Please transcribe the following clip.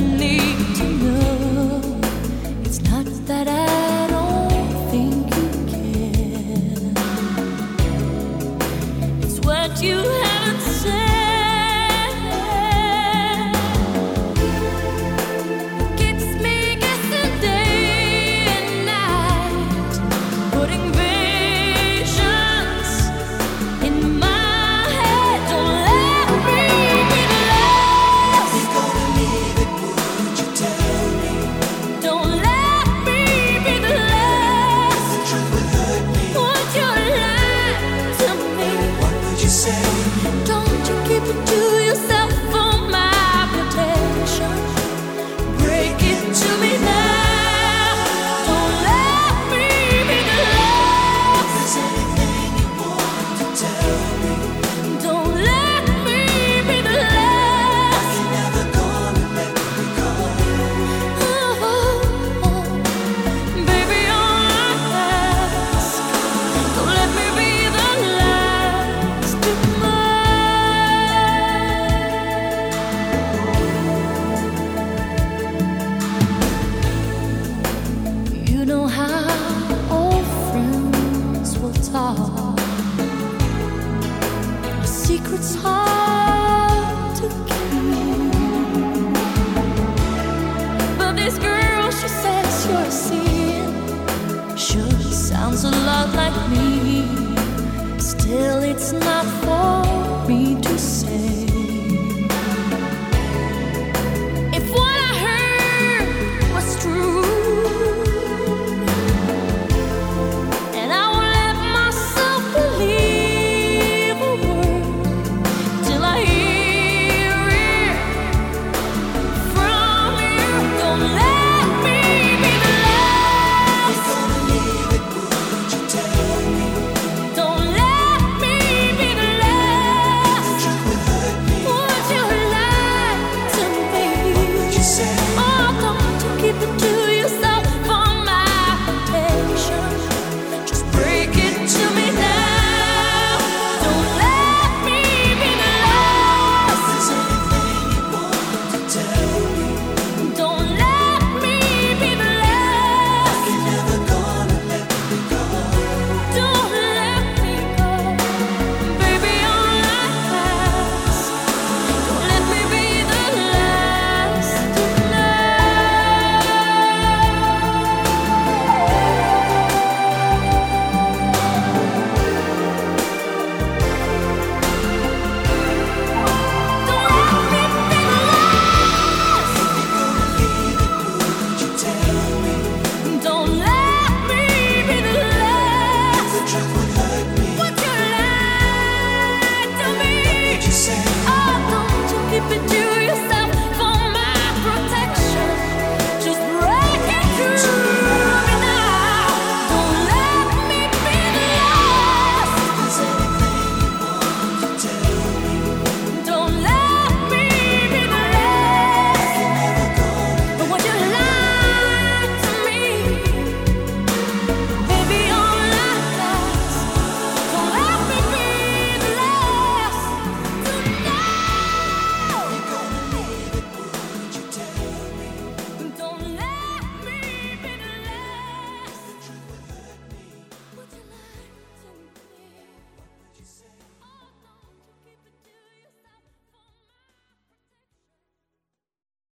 need to know. It's not that I don't think you care. It's what you haven't said. Keeps me guessing day and night, putting visions in my head. Don't let me be lost. You're gonna leave it, would you tell me? Don't let me be the last. The truth would hurt me. Would you lie to me? What would you say? Don't you keep it to yourself for my protection. Break it to me now. Don't let me be the last. If there's anything you want to tell me, Don't let me be the last. you're never gonna let me go. Baby, all I ask, don't let me be the last of mine. You know how old friends will talk. Secrets hard